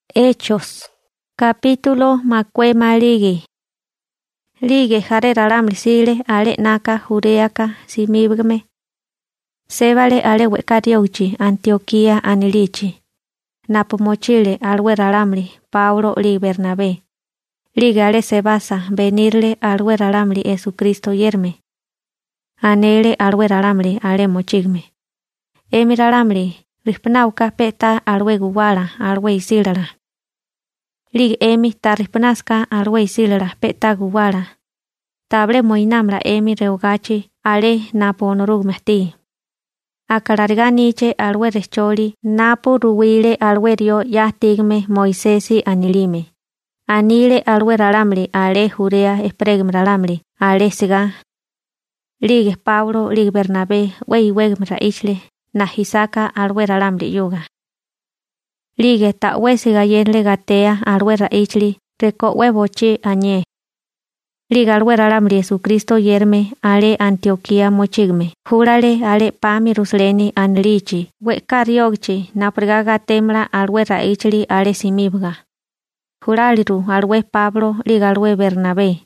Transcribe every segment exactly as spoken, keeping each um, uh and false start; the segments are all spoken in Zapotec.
Hechos, capítulo macuema ligi. Lige jare raramli sile ale naka jureaka simibgme. Sebale ale wekariouchi Antioquía anilichi. Napo mochile alwe raramli Paulo li Bernabé. Lige ale se basa venirle alwe raramli Jesucristo yerme. Anele alwe raramli ale mochigme. Emi raramli rispnauka peta alwe guwala alwe isilala. Lige emi ta rispnaska alwe isilala peta guwala. Table moinamra emi reugachi ale napo onorugmehti. Akararga niche alwe recholi napo ruwile alwe rio yastigme Moisesi anilime. Anile alwe raramli ale Judea espregme raramli ale siga. Lige Paulo lige Bernabé wei wegme raichle nahisaka alwe raramli yuga. Lige ta wesiga yenle gatea alwe raichli reko webochi añe. Lige alwe raramli Jesucristo yerme ale Antioquía mochigme. Jurale ale pami rusleni anlichi. We kariogchi naprigaga temla alwe raichli ale simibga. Juraliru alwe Pablo lige alwe Bernabé.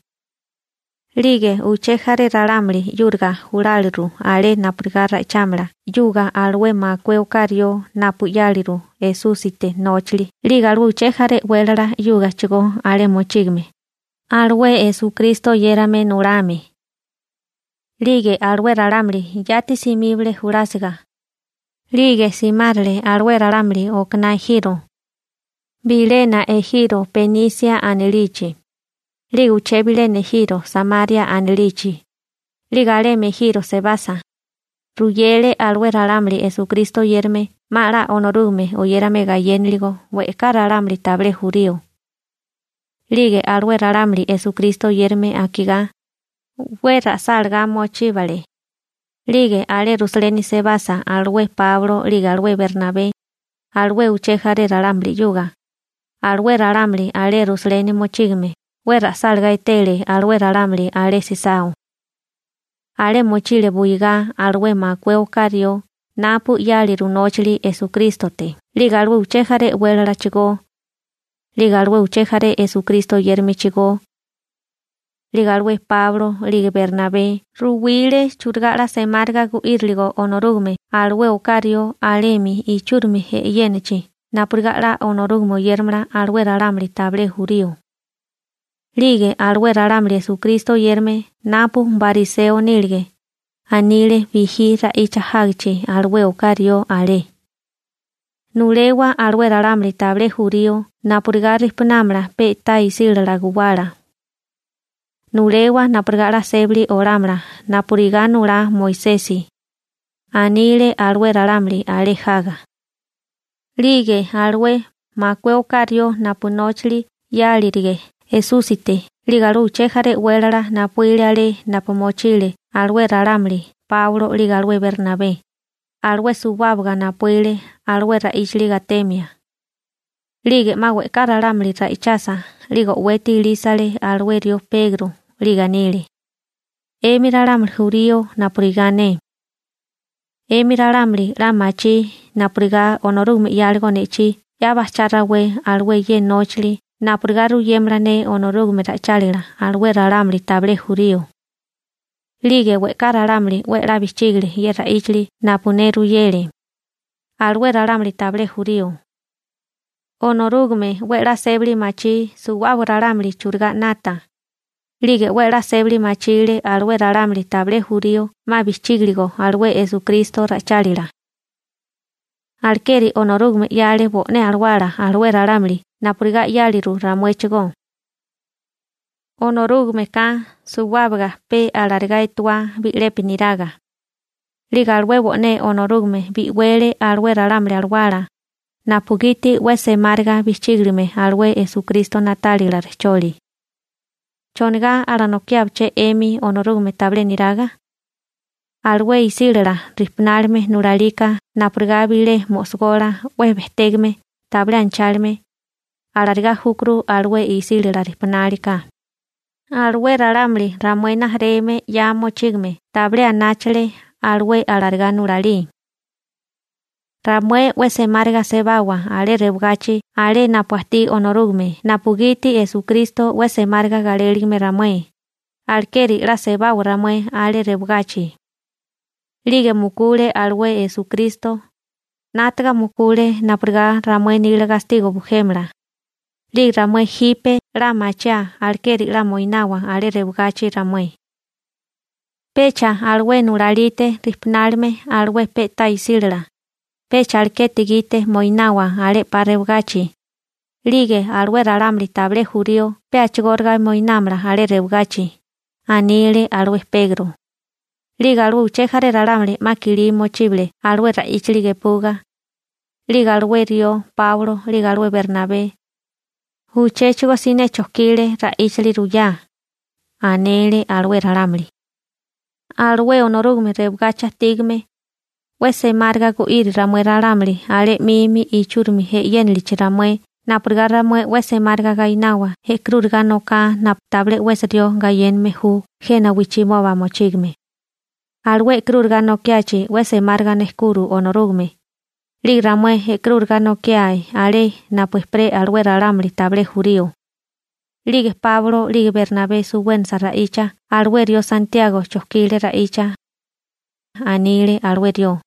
Lige uchejare raramli yurga juraliru ale napriga raichamla. Yuga alwe makweo kario napuyaliru Jesusite nochli. Lige alwe uchejare welara yuga chigo ale mochigme. Alwe Jesucristo yerame nurame. Lige alwe raramli yati simible jurasiga. Lige simarle alwe raramli okna giro. Bilena ejiro Penicia anilichi. Lige uchebile nejiro Samaria anilichi. Ligale mejiro se basa. Ruyele alwe raramli Jesucristo yerme mara onorume oyerame gayenligo weka raramli table jurío. Lige alwe raramli Jesucristo yerme akiga. Wera salga mochivale. Lige ale rusleni se basa alwe Pablo lige alwe Bernabé. Alwe uchejare raramli yuga. Alwe raramli ale rusleni mochigme. Wera salga itele alwe raramli ale sisao. Ale mochile buiga alwe makweo kario. Napu yaliru nochli Jesucristo te. Lige alwe uchejare wera chigo. Lige alwe uchejare Jesucristo yerme chigo. Lige alwe Pablo lige Bernabé. Ruwile churgara semarga guirligo onorugme. Alwe okario alemi y churmi he yenechi. Napurgara onorugmo yermra alwe raramli table jurío. Lige alwe raramli Jesucristo yerme napu bariseo nilge. Anile vijira icha hagchi alwe okario ale. Nulewa alwe raramli table jurío napurgari pnamra pe ta isilra guwara. Nulewa napurgara sebli oramra napuriga nura Moisesi. Anile alwe raramli ale haga. Lige alwe makwe okario napunochli yalirige Jesusite. Ligaru uchejare welara napuile ale napomochile alwe raramli Paulo lige alwe Bernabé. Alwe subabga napuile alwe raichli gatemia. Lige mawe kararamli raichasa ligo weti lisale alwe rio Pedro liganile. Emi raramli jurío napurigane. Emi raramli ramachi napuriga onorume yalgo nechi yabacharawe alwe ye nochli napurigaru yemrane onorume rachalira alwe raramli table jurío. Lige we kararamli we rabichigli ye raichli napuneru yele. Alwe raramli table jurío. Onorugme we rasebli machi suwabu raramli churga nata. Lige we rasebli machile alwe raramli table jurío ma bichigligo alwe Jesucristo rachalira. Alkeri onorugme yale bone alwara alwe raramli napuriga yaliru ramuechego. Onorugme ka suwabga pe alarga etua bilepi niraga. Liga alwe bone onorugme biwele alwe raramli alwara. Napugiti wese marga bichiglime alwe Jesucristo natalila recholi. Choniga aranokiabche emi onorugme table niraga. Alwe isilera rispnalme nuralika napuriga bile mosgora webestegme table anchalme. Alarga hukru alwe isilera rispnalika. Alwe raramli ramuena reme ya mochigme table anachle alwe alarga nurali. Ramue wese marga sebawa ale rebgachi ale napuasti onorugme napugiti Jesucristo wese marga galeligme ramue. Alkeri la sebawa ramue ale rebgachi. Lige mukule alwe Jesucristo. Natga mukule napurga ramue nila gastigo bujemla. Lig ramue hipe la macha alkeri la moinawa ale rebgachi ramue. Pecha alwe nuralite rispnalme alwe peta isilra. Pecha alketigite moinawa ale parebgachi. Lige alwe ralamli table jurio peach gorga moinamra ale rebgachi. Anile alwe pegro. Liga alwe uchejare ralamli makili mochible alwe raichlige puga. Liga alwe rio Pablo liga alwe Bernabé. Uchechigo sine chokile raichli ruya. Anile alwe ralamli. Alwe onorugme rebgacha tigme. Wese marga go iri ramue ralamli ale mimi ichurmi he yenlich ramue napurga ramue wese marga gainawa he krurga noka naptable wese rio gayen mehu hena wichimoba mochigme. Alwe krurga nokiachi wese marga neskuru onorugme. Lig ramue he krurga nokiai ale napuespre alwe ralamli table jurio. Ligue Pablo ligue Bernabé su buen sarraicha alwe rio Santiago chosquile raicha. Anile alwe rio.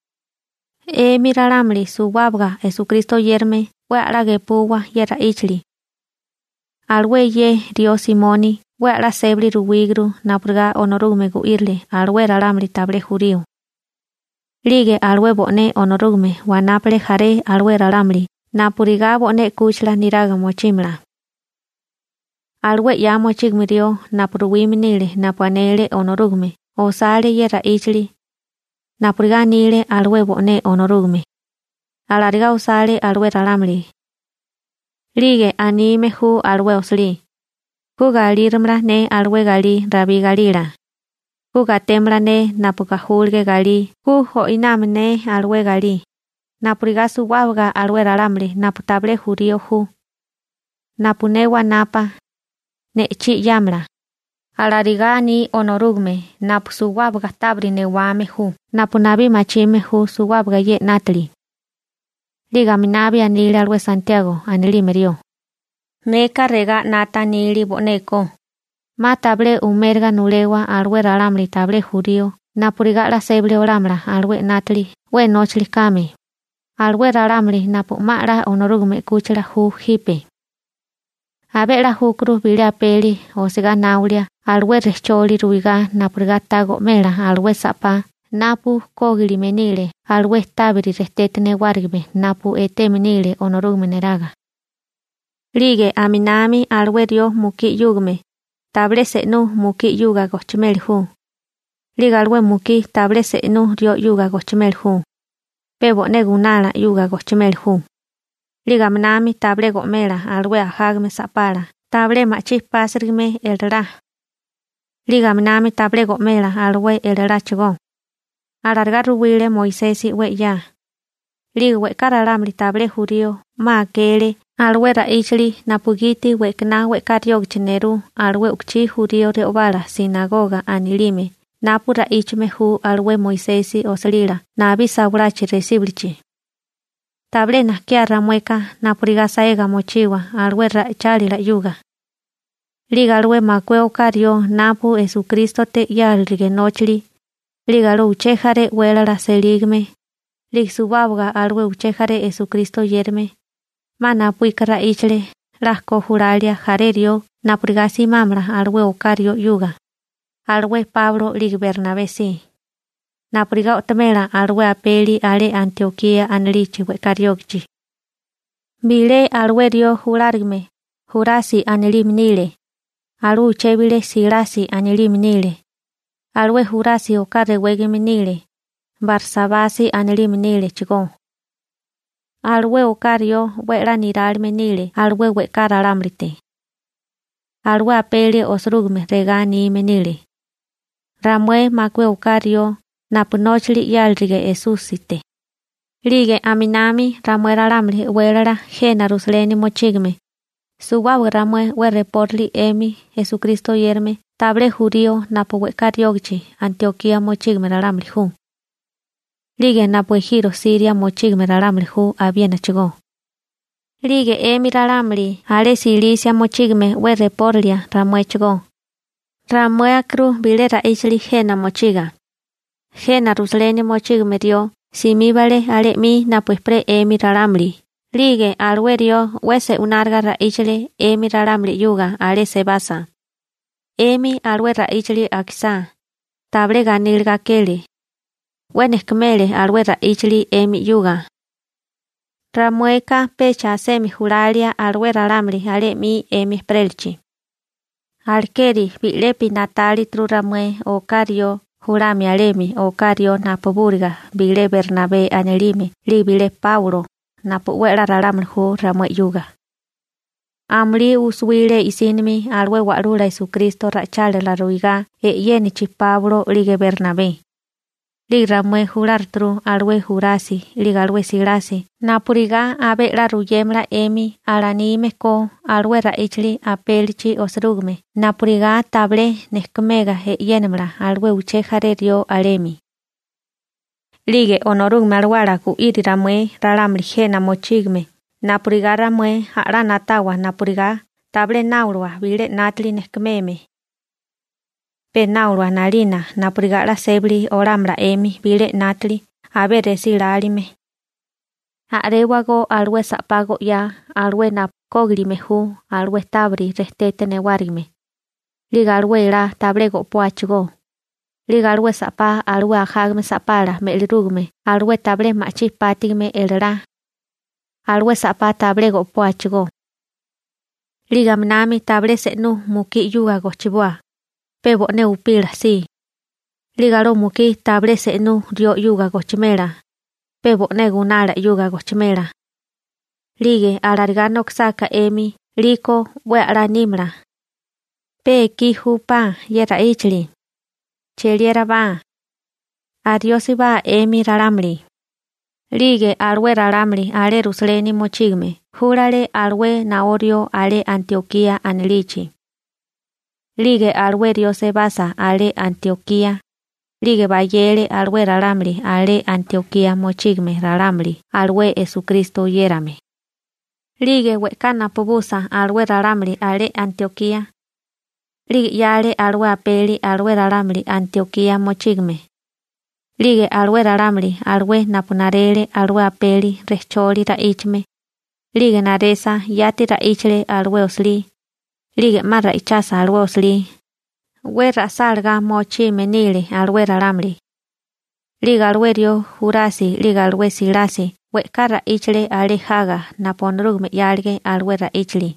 E miralamli su wabga Jesucristo yerme we alage puwa yera ichli. Alwe ye rio Simoni we ala sebli ruwigru napurga onorugme gu irle alwe ralamli table jurio. Ligue alwe bone onorugme wanaple jare alwe ralamli napuriga bone kuchla niraga mochimla. Alwe ya mochigmirio napuruwiminile napuanele onorugme osale yera ichli. Napurga nile alwe bone onorugme. Alariga usale alwe ralamli. Lige anime hu alwe osli. Hu galirmra ne alwe gali rabi galira. Hu gatemra ne napuka hulge gali. Hu hoinam ne alwe gali. Napuriga suwabga alwe ralamli naputable jurio hu. Napunewa napa. Ne chi yamra. Alariga ni onorugme napu suwabga tabri ne wame hu. Napunabi machime hu suwabga ye natli. Liga minabi anili alwe Santiago anili merio. Meka rega nata nili boneko. Ma table umerga nulewa alwe ralamli table jurio. Napuriga la seble olamra alwe natli we nochli kame. Alwe ralamli napu mara onorugme kuchla hu hipe. Abela hu cruz bilia peli o sega naulia alwe recholi ruiga napurga tago mela alwe sapa napu kogili menile alwe tabiri restetne wargbe napu ete menile onorugme neraga. Lige aminami alwe rio muki yugme table senu muki yuga gochmel hu. Liga alwe muki table senu rio yuga gochmel hu. Pebo negunala yuga gochmel hu. Liga aminami table gomela alwe ahagme sapara table machis pasrigme el ra. Liga aminami table gomela alwe el ra chigo. Alarga ruwile Moisesi we ya. Liga we karalamli table jurio ma kele alwe raichli napugiti we kna we kariog chineru alwe ukchi jurio reobala sinagoga anilime napu raichme hu alwe Moisesi oslila nabi sabrachi resiblichi. Table naskia ramueka napuriga saega mochiwa alwe raichali la yuga. Liga alwe makweo kario napu Jesucristo te yalrige nochli. Liga lo uchejare wela la seligme. Lig subabga alwe uchejare Jesucristo yerme. Mana puikara ichle las cojuralia jarerio napuriga simamra alwe okario yuga. Alwe Pablo lig Bernabé si. Napuriga otamela alwe apeli ale Antioquia anlichi we kariogchi. Bile alwe rio julargme. Jurasi anelimnile. Alu chebile silasi anelimnile. Alwe jurasi okare wegeminile. Barsabasi anelimnile chigo. Alwe okario wera niralmenile alwe we karalamrite. Alwe apeli osrugme regani menile. Ramue makwe okario napunochli yalrige esusite. Lige aminami ramue ralamri wera jena rusleni mochigme. Suwaw ramue we reportli emi Jesucristo yerme table jurio napu we kariogchi Antioquia mochigme ralamri hu. Lige napu ejiro Siria mochigme ralamli hu abiena chigo. Lige emi ralamli ale Cilicia mochigme we reporlia ramue chigo. Ramue akru bile raichli jena mochiga. Jena rusleni mochigme dio simibale ale mi napu espre emi ralamli. Lige alwe dio wese unarga raichli emi ralamli yuga ale se basa. Emi alwe raichli akisa. Table ganilga keli. Weneskmele alwe raichli emi yuga. Ramueka pecha semi juralia alwe ralamli ale mi emi prelchi. Alkeri bilepi natali tru ramue o cario jurami alemi o cario napoburga bile Bernabé anelime li bile Paulo napo wera ralamli hu ramue yuga. Amli uswile isinmi alwe warula Jesucristo rachale la ruiga e yenichi Pablo lige Bernabé. Lig ramue jurar tru alwe jurasi lig alwe silasi napuriga abe la ruyemla emi alanime ko alwe raichli apelchi osrugme napuriga table neskmega e yenemla alwe uche jarerio alemi. Lige onorugme alwara ku iri ramue ralamli jena mochigme. Napuriga ramue hara natawa napuriga table naurwa bile natli neskmeme. Pe naurwa nalina napuriga la sebli oramra emi bile natli abere silalime. Arewago alwe sapago ya alwe napoglime hu alwe tabri restete newarime. Liga alwe la tablego poachigo. Liga alwe sapa alwe ajagme sapala melirugme alwe table machi patigme elra. Alwe sapa tablego poachigo. Liga mnami table senu muki yuga gochibua. Pebo ne upila si. Liga ro muki table senu rio yuga gochimela. Pebo ne gunala yuga gochimela. Lige alargano ksaka emi liko we aranimla. Pe ki hupa yera ichli. Cheliera ba. Adiosi ba emi ralamli. Lige alwe ralamli ale rusleni mochigme, jurale alwe naorio ale Antioquia anelichi. Lige alwe rio se basa ale Antioquia. Lige bayele alwe ralamli ale Antioquia mochigme ralamli alwe Jesucristo yerame. Lige wekana pobusa alwe ralamli ale Antioquia. Lige yale alwe apeli alwe ralamli Antioquia mochigme. Lige alwe ralamli alwe napunarele alwe apeli recholi raichme. Lige naresa yati raichle alwe osli. Lige marra ichasa alwe osli. Wera salga mochi menile alwe ralamli. Lige alwe rio jurasi lige alwe silasi. Weka raichle ale haga naponrugme yalge alwe raichli.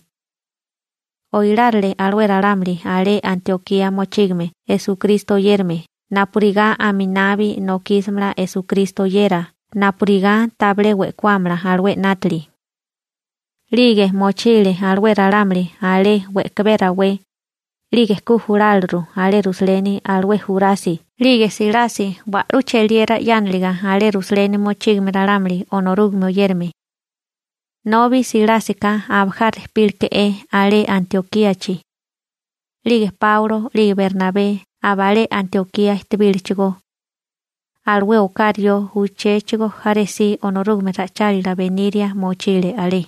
Oirarle alwe ralamli ale Antioquia mochigme Jesucristo yerme. Napuriga aminabi no kismla Jesucristo yera. Napuriga table wekwamla alwe natli. Lige mochile alwe ralamli ale wekbera we. Lige kuhuralru ale rusleni alwe jurasi. Lige silasi warucheliera yanliga ale rusleni mochigme ralamli onorugme yerme. Novi silasika abjar pilke e ale Antioquiachi. Lige Paulo lige Bernabé. Abale Antioquia estibilchigo. Alwe ocario uchechigo jaresi onorugme rachali la veniria mochile ale.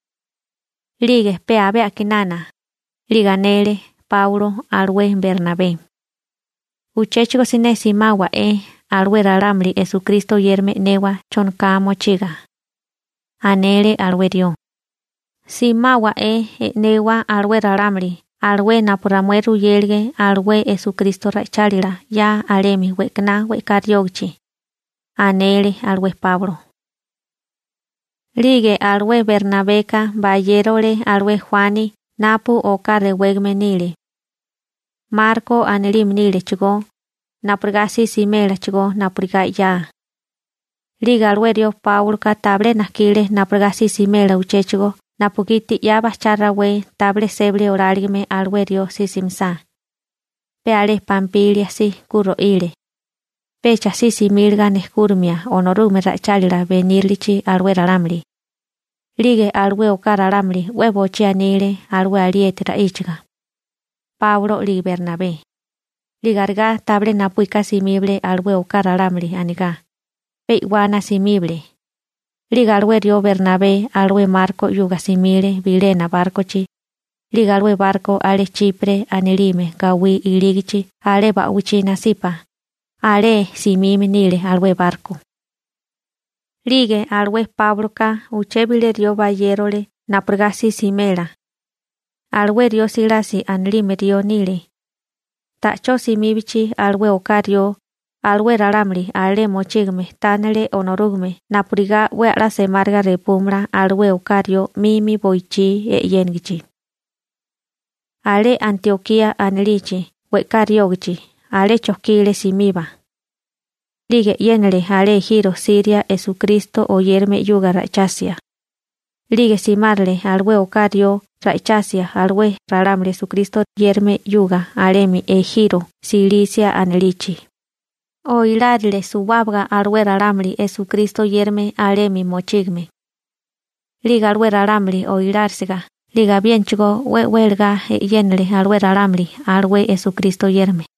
Lige pe abe akinana. Liganele Paulo alwe Bernabé. Uchechigo sinesi mawa e alwe ralamli Jesucristo yerme newa chonka mochiga. Anele alwe dio. Si mawa e newa alwe ralamli. Alwe napuramweru yelge alwe Jesucristo rachalila ya alemi wekna wekariogchi. Anele alwe Pablo. Lige alwe Bernabeka bayerole alwe Juani napu okare wegme nile. Marco anelim nile chigo. Napurgasi simela chigo napurga ya. Liga alwe dio Paulo ka table nakile napurgasi simela uchechigo. Napukiti ya bacharra we table seble oralime alwe dio sisimsa. Pe ale pampilia si kuro ile. Pecha si similga neskurmia onorume rachalila venirlichi alwe ralamli. Lige alwe okara ralamli webo chianile alwe aliete raichga. Paulo li Bernabé. Ligarga table napuika simible alwe okara ralamli aniga. peiwana simible. Liga alwe rio Bernabé alwe Marco yuga simile vilena barcochi. Liga alwe barco ale Chipre anelime gawi iligichi ale bauchi nasipa. Ale simime nile alwe barco. Lige alwe Pabloka uchebile rio bayerole napurgasi simela. Alwe rio silasi anelime rio nile. Tacho simibichi alwe okario alwe ralamli ale mochigme tanele onorugme napuriga we ala semarga repumra alwe okario mimi boichi e yengichi. Ale Antioquia anelichi we kariogichi ale chokile simiba. Lige yenele ale giro Siria Jesucristo oyerme yuga rachasia. Lige simarle alwe okario rachasia alwe ralamle Jesucristo yerme yuga alemi e giro Cilicia anelichi. O hilarle subabga alwe ralamli Jesucristo yerme alemi mochigme. Liga alwe ralamli o hilarsiga. Liga bienchigo we huelga e yenle alwe ralamli alwe Jesucristo yerme.